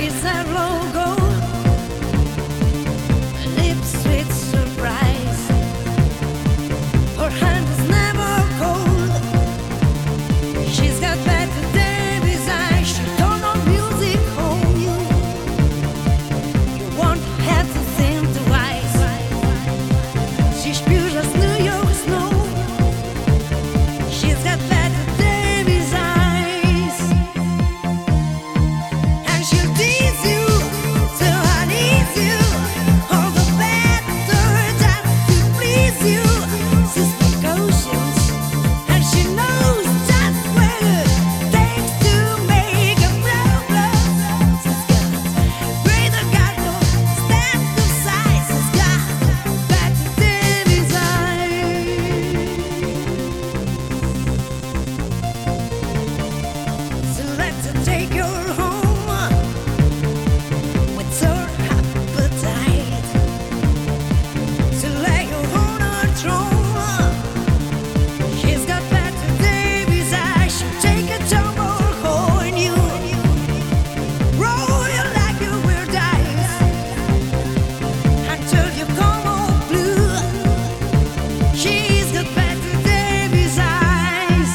is her logo. Lips with surprise. Her hand is never cold. She's got better Davis eyes. She don't know music on you. You won't have to think twice. She spürt das New York Snow. She's got better Davis eyes. And she'll tease you till unease you. All the better just to please you. She's precocious and she knows just what it takes to make a problem. She's got greater cargo, stand to size. She's got better Davis eyes. So let's take her home with her appetite. So lay her on her throne. She's got better Davis eyes. She'll take a tumble on you. Roll you like you will dice until you come all blue. She's got better Davis eyes.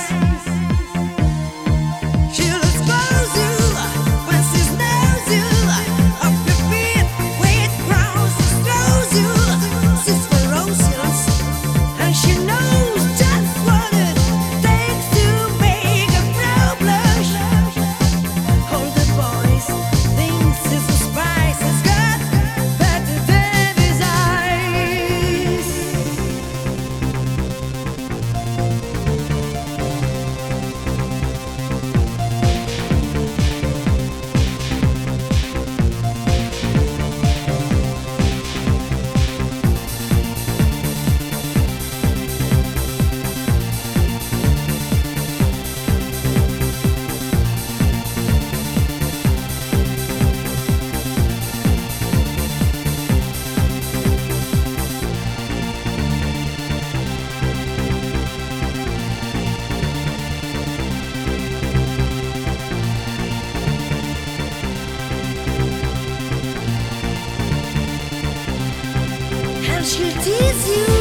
She'll expose you when she knows you. Up your feet with crowns she throws you. She's ferocious and she knows just what it takes to make a pro blush. All the boys think she's a spice. She's got better Davis eyes. And she'll tease you